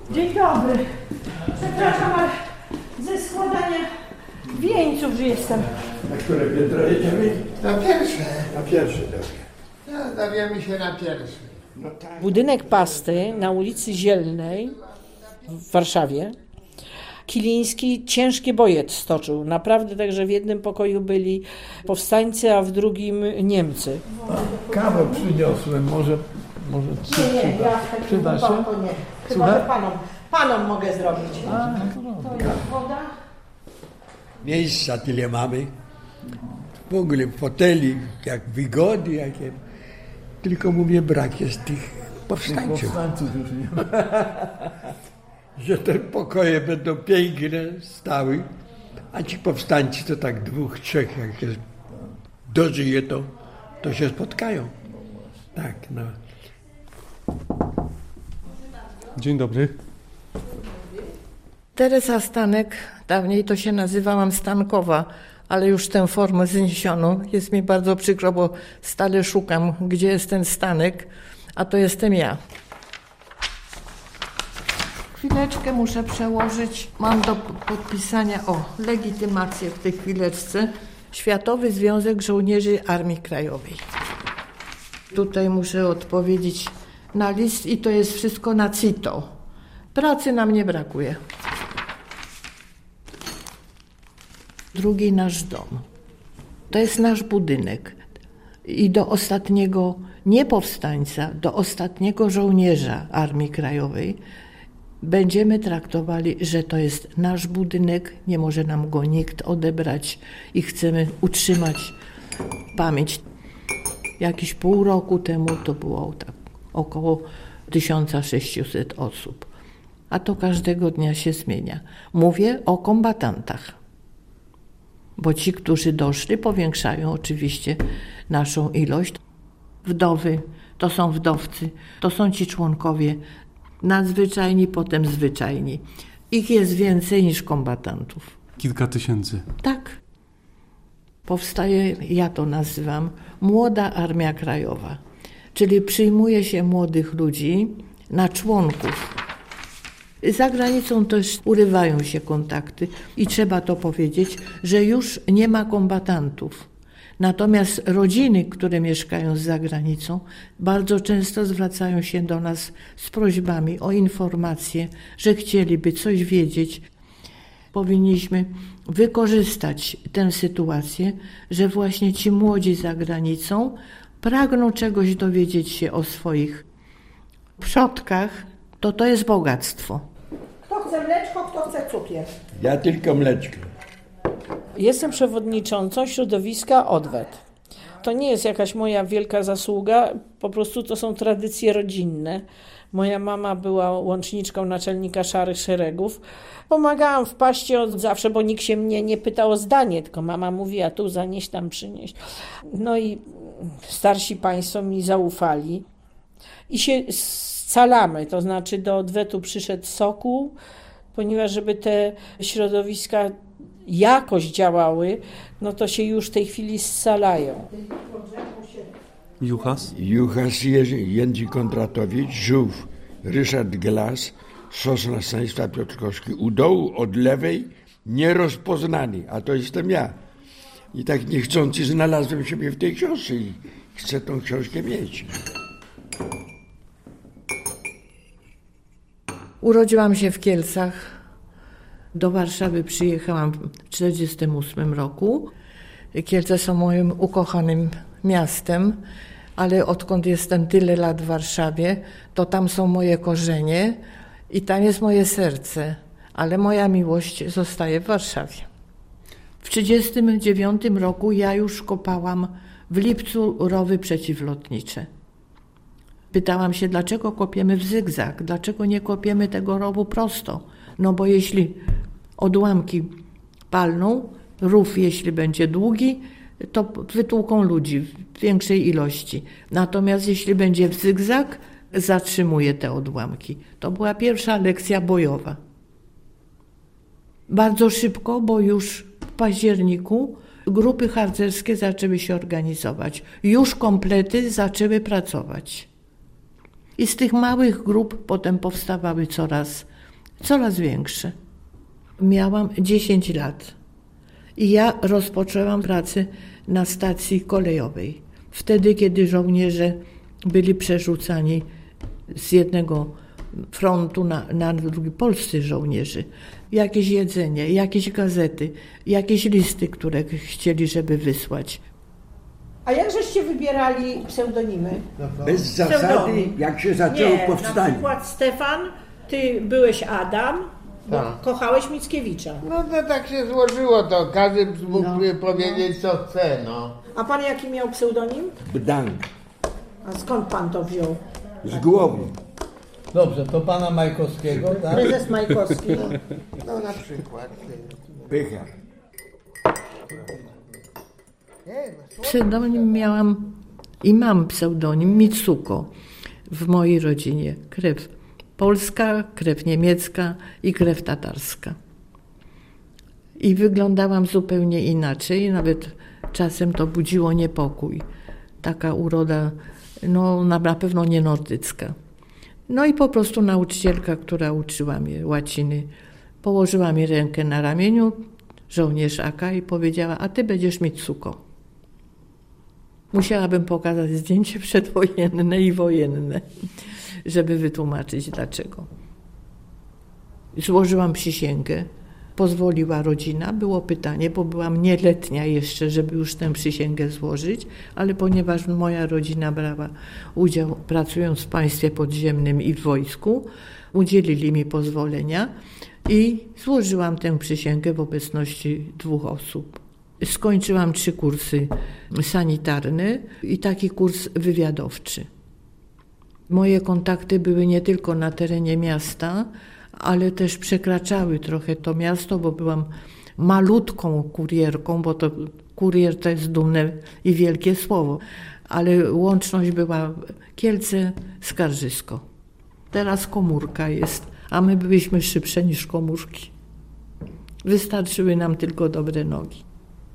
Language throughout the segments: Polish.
Dzień dobry. Przepraszam, ale ze składania wieńców jestem. Na które piętro jedziemy? Na pierwsze. Na pierwsze, dobrze. No, dowiemy się na pierwsze. No tak. Budynek pasty na ulicy Zielnej w Warszawie. Kiliński ciężkie boje stoczył. Naprawdę tak, że w jednym pokoju byli powstańcy, a w drugim Niemcy. Kawę przyniosłem, może ci Nie, ja przyda się? to nie. Chyba, że panom mogę zrobić. To jest woda. Miejsca tyle mamy. W ogóle foteli, jak wygody, jakie. Tylko mówię, brak jest tych powstańców. Powstańców już nie ma. Że te pokoje będą piękne, stały, a ci powstańcy to tak 2, 3, jak się dożyje, to się spotkają. Tak, no. Dzień dobry. Teresa Stanek, dawniej to się nazywałam Stankowa, ale już tę formę zniesiono. Jest mi bardzo przykro, bo stale szukam, gdzie jest ten Stanek, a to jestem ja. Chwileczkę muszę przełożyć. Mam do podpisania legitymację w tej chwileczce. Światowy Związek Żołnierzy Armii Krajowej. Tutaj muszę odpowiedzieć na list i to jest wszystko na CITO. Pracy nam nie brakuje. Drugi nasz dom. To jest nasz budynek. I do ostatniego nie powstańca, do ostatniego żołnierza Armii Krajowej będziemy traktowali, że to jest nasz budynek, nie może nam go nikt odebrać i chcemy utrzymać pamięć. Jakieś pół roku temu to było tak około 1600 osób, a to każdego dnia się zmienia. Mówię o kombatantach, bo ci, którzy doszli, powiększają oczywiście naszą ilość. Wdowy, to są wdowcy, to są ci członkowie nadzwyczajni, potem zwyczajni. Ich jest więcej niż kombatantów. Kilka tysięcy. Tak. Powstaje, ja to nazywam, Młoda Armia Krajowa. Czyli przyjmuje się młodych ludzi na członków. Za granicą też urywają się kontakty i trzeba to powiedzieć, że już nie ma kombatantów. Natomiast rodziny, które mieszkają za granicą, bardzo często zwracają się do nas z prośbami o informacje, że chcieliby coś wiedzieć. Powinniśmy wykorzystać tę sytuację, że właśnie ci młodzi za granicą pragną czegoś dowiedzieć się o swoich przodkach. To jest bogactwo. Kto chce mleczko, kto chce cukier. Ja tylko mleczko. Jestem przewodniczącą środowiska Odwet. To nie jest jakaś moja wielka zasługa, po prostu to są tradycje rodzinne. Moja mama była łączniczką naczelnika Szarych Szeregów. Pomagałam w paście od zawsze, bo nikt się mnie nie pytał o zdanie, tylko mama mówi, a tu zanieś, tam przynieść. No i starsi państwo mi zaufali i się scalamy, to znaczy do Odwetu przyszedł Sokół, ponieważ żeby te środowiska jakoś działały, no to się już w tej chwili scalają. Juchas? Juchas Jędrzej Kondratowicz, Żółw, Ryszard Glas, Sosna Stanisław Piotrkowski. U dołu od lewej nierozpoznany, a to jestem ja. I tak niechcący znalazłem siebie w tej książce i chcę tą książkę mieć. Urodziłam się w Kielcach. Do Warszawy przyjechałam w 1948 roku. Kielce są moim ukochanym miastem, ale odkąd jestem tyle lat w Warszawie, to tam są moje korzenie i tam jest moje serce, ale moja miłość zostaje w Warszawie. W 1939 roku ja już kopałam w Lipcu rowy przeciwlotnicze. Pytałam się, dlaczego kopiemy w zygzak, dlaczego nie kopiemy tego rowu prosto? No bo jeśli odłamki palną, rów jeśli będzie długi, to wytłuką ludzi w większej ilości. Natomiast jeśli będzie w zygzak, zatrzymuje te odłamki. To była pierwsza lekcja bojowa. Bardzo szybko, bo już w październiku grupy harcerskie zaczęły się organizować. Już komplety zaczęły pracować. I z tych małych grup potem powstawały coraz coraz większe. Miałam 10 lat i ja rozpoczęłam pracę na stacji kolejowej. Wtedy, kiedy żołnierze byli przerzucani z jednego frontu na drugi, polscy żołnierze. Jakieś jedzenie, jakieś gazety, jakieś listy, które chcieli, żeby wysłać. A jak żeście wybierali pseudonimy? Bez zasady, jak się zaczęło Na powstanie. przykład Stefan, ty byłeś Adam, bo Tak. kochałeś Mickiewicza. No to tak się złożyło, to każdy mógł powiedzieć co chce, no. A pan jaki miał pseudonim? Bdank. A skąd pan to wziął? Z głowy. Dobrze, to pana Majkowskiego, tak? Prezes Majkowski. No na przykład. Pycha. Pseudonim miałam i mam pseudonim Mitsuko w mojej rodzinie. Krew polska, krew niemiecka i krew tatarska. I wyglądałam zupełnie inaczej, nawet czasem to budziło niepokój. Taka uroda, no na pewno nie nordycka. No i po prostu nauczycielka, która uczyła mnie łaciny, położyła mi rękę na ramieniu, żołnierzaka, i powiedziała: a ty będziesz Mitsuko. Musiałabym pokazać zdjęcie przedwojenne i wojenne, żeby wytłumaczyć dlaczego. Złożyłam przysięgę, pozwoliła rodzina, było pytanie, bo byłam nieletnia jeszcze, żeby już tę przysięgę złożyć, ale ponieważ moja rodzina brała udział, pracując w państwie podziemnym i w wojsku, udzielili mi pozwolenia i złożyłam tę przysięgę w obecności 2 osób. Skończyłam 3 kursy sanitarne i taki kurs wywiadowczy. Moje kontakty były nie tylko na terenie miasta, ale też przekraczały trochę to miasto, bo byłam malutką kurierką, bo to kurier to jest dumne i wielkie słowo, ale łączność była Kielce, Skarżysko. Teraz komórka jest, a my byliśmy szybsze niż komórki. Wystarczyły nam tylko dobre nogi.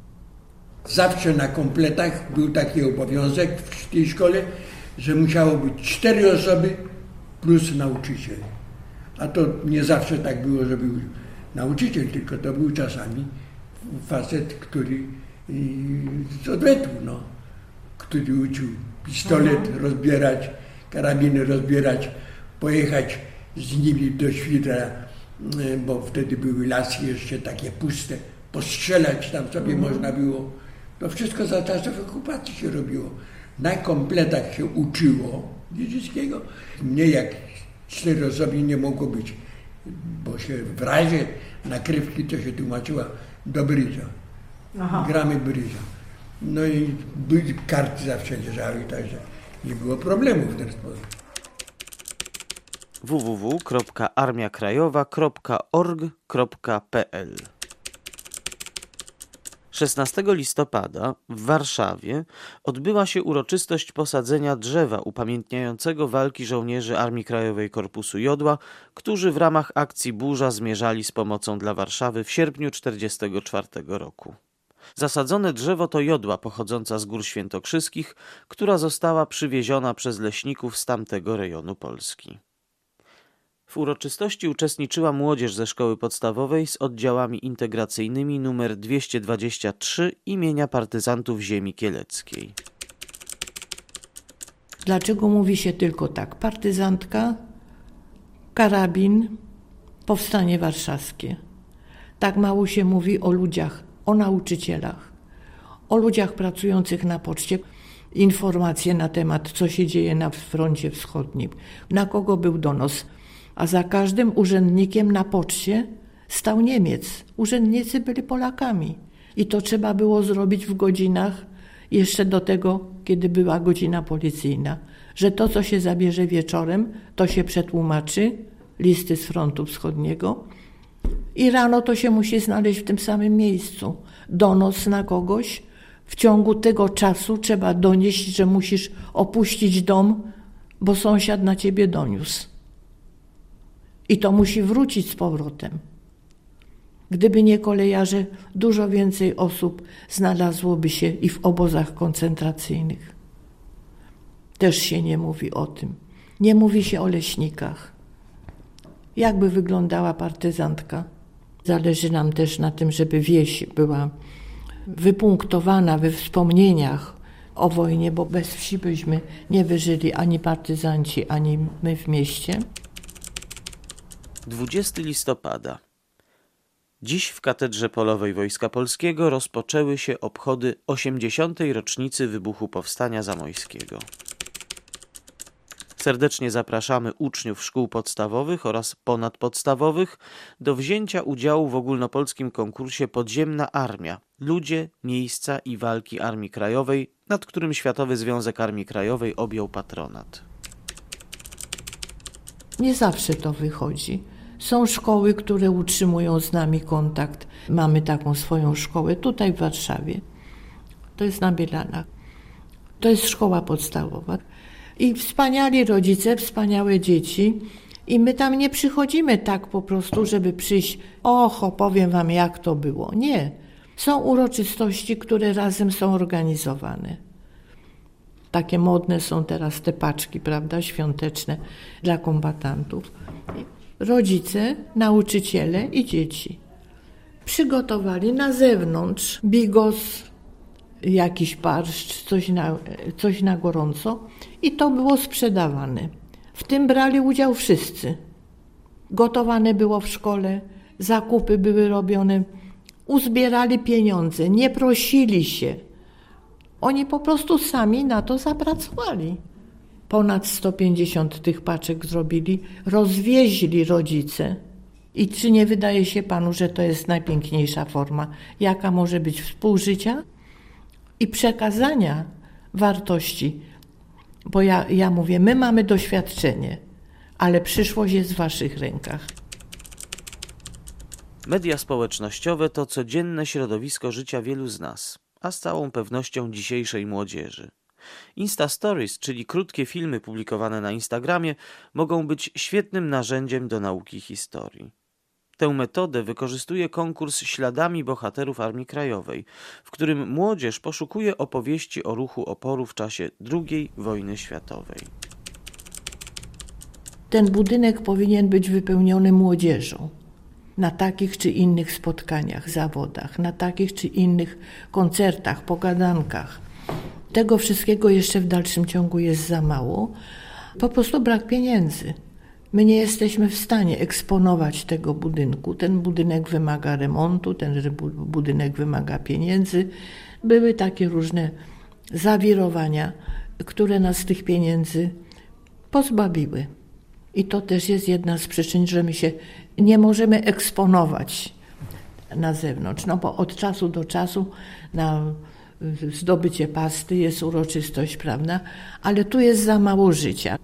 Zawsze na kompletach był taki obowiązek w tej szkole, że musiało być 4 osoby plus nauczyciel. A to nie zawsze tak było, że był nauczyciel, tylko to był czasami facet, który z odwetu, no, który uczył pistolet rozbierać, karabiny rozbierać, pojechać z nimi do świdra, bo wtedy były lasy jeszcze takie puste, postrzelać tam sobie można było. To wszystko za czasów okupacji się robiło. Na kompletach się uczyło niemieckiego. Mniej jak 4 osoby nie mogło być, bo się w razie nakrywki to się tłumaczyła do bryza. Gramy bryza. No i karty zawsze leżały, także nie było problemu w ten sposób. www.armiakrajowa.org.pl 16 listopada w Warszawie odbyła się uroczystość posadzenia drzewa upamiętniającego walki żołnierzy Armii Krajowej Korpusu Jodła, którzy w ramach akcji Burza zmierzali z pomocą dla Warszawy w sierpniu 1944 roku. Zasadzone drzewo to jodła pochodząca z Gór Świętokrzyskich, która została przywieziona przez leśników z tamtego rejonu Polski. W uroczystości uczestniczyła młodzież ze szkoły podstawowej z oddziałami integracyjnymi nr 223 imienia partyzantów ziemi kieleckiej. Dlaczego mówi się tylko tak? Partyzantka, karabin, powstanie warszawskie. Tak mało się mówi o ludziach, o nauczycielach, o ludziach pracujących na poczcie. Informacje na temat, co się dzieje na froncie wschodnim, na kogo był donos. A za każdym urzędnikiem na poczcie stał Niemiec. Urzędnicy byli Polakami. I to trzeba było zrobić w godzinach, jeszcze do tego, kiedy była godzina policyjna. Że to, co się zabierze wieczorem, to się przetłumaczy, listy z frontu wschodniego. I rano to się musi znaleźć w tym samym miejscu. Donos na kogoś. W ciągu tego czasu trzeba donieść, że musisz opuścić dom, bo sąsiad na ciebie doniósł. I to musi wrócić z powrotem. Gdyby nie kolejarze, dużo więcej osób znalazłoby się i w obozach koncentracyjnych. Też się nie mówi o tym. Nie mówi się o leśnikach. jakby wyglądała partyzantka. Zależy nam też na tym, żeby wieś była wypunktowana we wspomnieniach o wojnie, bo bez wsi byśmy nie wyżyli ani partyzanci, ani my w mieście. 20 listopada. Dziś w Katedrze Polowej Wojska Polskiego rozpoczęły się obchody 80. rocznicy wybuchu Powstania Zamojskiego. Serdecznie zapraszamy uczniów szkół podstawowych oraz ponadpodstawowych do wzięcia udziału w ogólnopolskim konkursie Podziemna Armia – Ludzie, miejsca i walki Armii Krajowej, nad którym Światowy Związek Armii Krajowej objął patronat. Nie zawsze to wychodzi. Są szkoły, które utrzymują z nami kontakt. Mamy taką swoją szkołę tutaj w Warszawie. To jest na Bielanach. To jest szkoła podstawowa. I wspaniali rodzice, wspaniałe dzieci. I my tam nie przychodzimy tak po prostu, żeby przyjść, opowiem wam jak to było. Nie. Są uroczystości, które razem są organizowane. Takie modne są teraz te paczki, prawda, świąteczne dla kombatantów. Rodzice, nauczyciele i dzieci przygotowali na zewnątrz bigos, jakiś barszcz, coś na gorąco i to było sprzedawane. W tym brali udział wszyscy. Gotowane było w szkole, zakupy były robione, uzbierali pieniądze, nie prosili się. Oni po prostu sami na to zapracowali. Ponad 150 tych paczek zrobili, rozwieźli rodzice. I czy nie wydaje się panu, że to jest najpiękniejsza forma, jaka może być współżycia i przekazania wartości? Bo ja mówię, my mamy doświadczenie, ale przyszłość jest w waszych rękach. Media społecznościowe to codzienne środowisko życia wielu z nas, a z całą pewnością dzisiejszej młodzieży. Insta Stories, czyli krótkie filmy publikowane na Instagramie, mogą być świetnym narzędziem do nauki historii. Tę metodę wykorzystuje konkurs Śladami Bohaterów Armii Krajowej, w którym młodzież poszukuje opowieści o ruchu oporu w czasie II wojny światowej. Ten budynek powinien być wypełniony młodzieżą. Na takich czy innych spotkaniach, zawodach, na takich czy innych koncertach, pogadankach. Tego wszystkiego jeszcze w dalszym ciągu jest za mało. Po prostu brak pieniędzy. My nie jesteśmy w stanie eksponować tego budynku. Ten budynek wymaga remontu, ten budynek wymaga pieniędzy. Były takie różne zawirowania, które nas tych pieniędzy pozbawiły. I to też jest jedna z przyczyn, że my się nie możemy eksponować na zewnątrz. No bo od czasu do czasu na zdobycie pasty jest uroczystość, prawda? Ale tu jest za mało życia.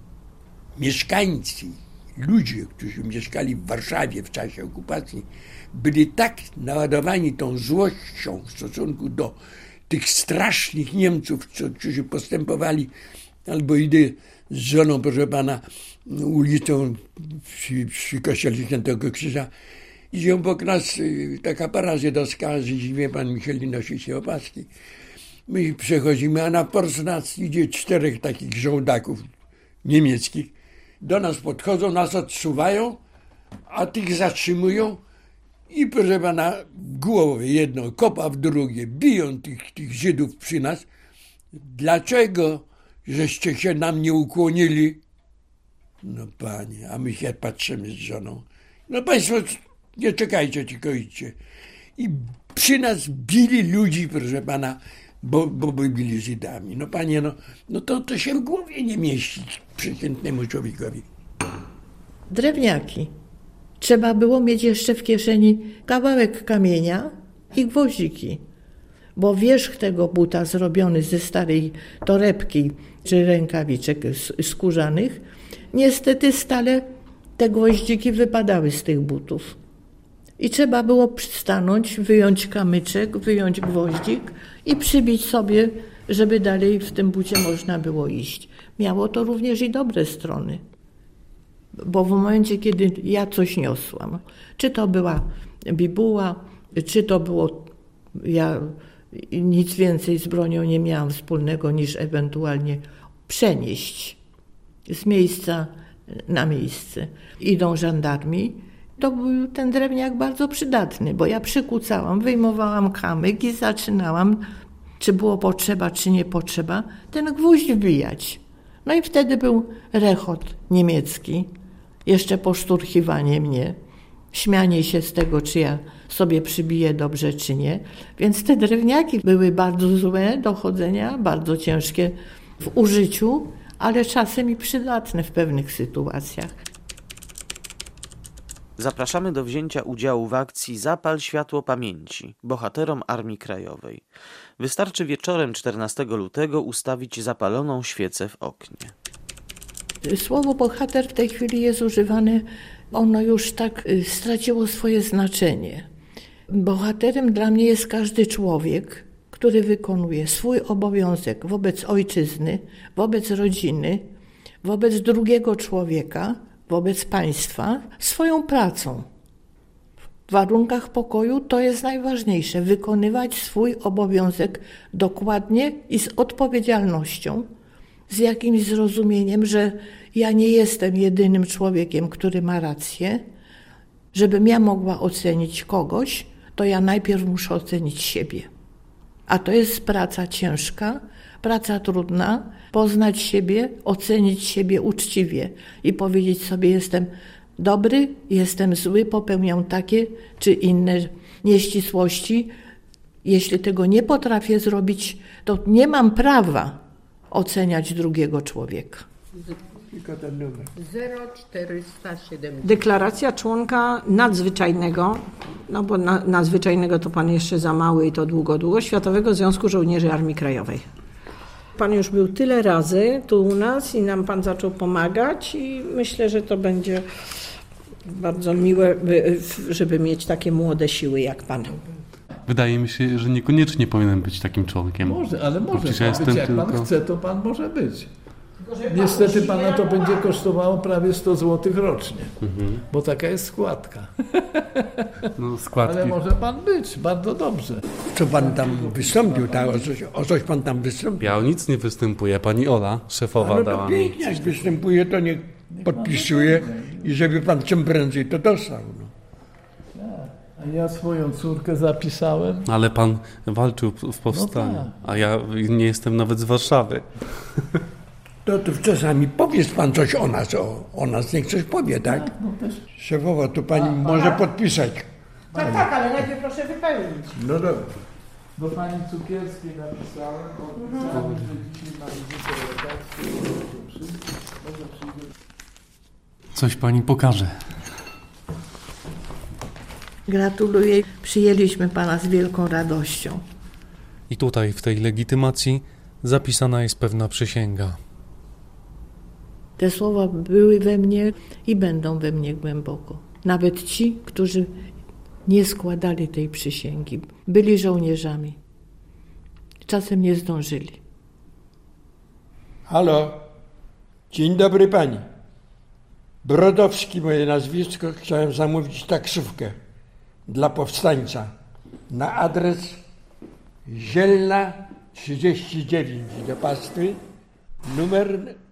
Mieszkańcy, ludzie, którzy mieszkali w Warszawie w czasie okupacji, byli tak naładowani tą złością w stosunku do tych strasznych Niemców, którzy postępowali, albo idę z żoną, proszę pana, ulicą przy kościele Świętego Krzyża, idzie obok nas taka para żydowska, Żydzi, wie pan, musieli nosić się opaski. My przechodzimy, a na pors nas idzie 4 takich żołdaków niemieckich. Do nas podchodzą, nas odsuwają, a tych zatrzymują i proszę pana, w głowę jedno, kopa w drugie, biją tych Żydów przy nas. Dlaczego żeście się nam nie ukłonili? No panie, a my się patrzymy z żoną. No państwo, nie czekajcie, tylko idźcie. I przy nas bili ludzi, proszę pana, bo byli Żydami. No panie, no to się w głowie nie mieści przeciętnemu człowiekowi. Drewniaki. Trzeba było mieć jeszcze w kieszeni kawałek kamienia i gwoździki, bo wierzch tego buta zrobiony ze starej torebki czy rękawiczek skórzanych, niestety stale te gwoździki wypadały z tych butów. I trzeba było stanąć, wyjąć kamyczek, wyjąć gwoździk i przybić sobie, żeby dalej w tym bucie można było iść. Miało to również i dobre strony. Bo w momencie, kiedy ja coś niosłam, czy to była bibuła, czy to było, ja nic więcej z bronią nie miałam wspólnego niż ewentualnie przenieść z miejsca na miejsce. Idą żandarmi. To był ten drewniak bardzo przydatny, bo ja przykucałam, wyjmowałam kamyk i zaczynałam, czy było potrzeba, czy nie potrzeba, ten gwóźdź wbijać. No i wtedy był rechot niemiecki, jeszcze poszturchiwanie mnie, śmianie się z tego, czy ja sobie przybiję dobrze, czy nie. Więc te drewniaki były bardzo złe do chodzenia, bardzo ciężkie w użyciu, ale czasem i przydatne w pewnych sytuacjach. Zapraszamy do wzięcia udziału w akcji Zapal światło pamięci bohaterom Armii Krajowej. Wystarczy wieczorem 14 lutego ustawić zapaloną świecę w oknie. Słowo bohater w tej chwili jest używane, ono już tak straciło swoje znaczenie. Bohaterem dla mnie jest każdy człowiek, który wykonuje swój obowiązek wobec ojczyzny, wobec rodziny, wobec drugiego człowieka, wobec państwa, swoją pracą. W warunkach pokoju to jest najważniejsze, wykonywać swój obowiązek dokładnie i z odpowiedzialnością, z jakimś zrozumieniem, że ja nie jestem jedynym człowiekiem, który ma rację. Żebym ja mogła ocenić kogoś, to ja najpierw muszę ocenić siebie. A to jest praca ciężka, praca trudna, poznać siebie, ocenić siebie uczciwie i powiedzieć sobie, jestem dobry, jestem zły, popełniam takie czy inne nieścisłości. Jeśli tego nie potrafię zrobić, to nie mam prawa oceniać drugiego człowieka. 0470. Deklaracja członka nadzwyczajnego, no bo nadzwyczajnego to pan jeszcze za mały i to długo, Światowego Związku Żołnierzy Armii Krajowej. Pan już był tyle razy tu u nas i nam pan zaczął pomagać i myślę, że to będzie bardzo miłe, żeby mieć takie młode siły jak pan. Wydaje mi się, że niekoniecznie powinien być takim członkiem. Może, ale Bo może przecież pan być. Jak tylko... pan chce, to pan może być. Niestety pana to będzie kosztowało prawie 100 zł rocznie, bo taka jest składka. No, składki. Ale może pan być, bardzo dobrze. Co pan tam wystąpił? O coś pan tam wystąpił? Ja o nic nie występuję. Pani Ola, szefowa, No dała to mi. pięknie, jak występuje, to niech podpisuje i żeby pan czym prędzej to dostał. No. A ja swoją córkę zapisałem. Ale pan walczył w powstaniu, No tak. a ja nie jestem nawet z Warszawy. To czasami powiedz pan coś o nas niech coś powie, tak? Szefowa, to pani może podpisać. Tak, ale najpierw proszę wypełnić. No dobra. Do pani Cukierskiej napisałem, że dzisiaj na wizytę lekarską. Coś pani pokaże. Gratuluję. Przyjęliśmy pana z wielką radością. I tutaj w tej legitymacji zapisana jest pewna przysięga. Te słowa były we mnie i będą we mnie głęboko. Nawet ci, którzy nie składali tej przysięgi, byli żołnierzami. Czasem nie zdążyli. Halo, dzień dobry pani. Brodowski moje nazwisko, chciałem zamówić taksówkę dla powstańca na adres Zielna 39 do Pastwy, numer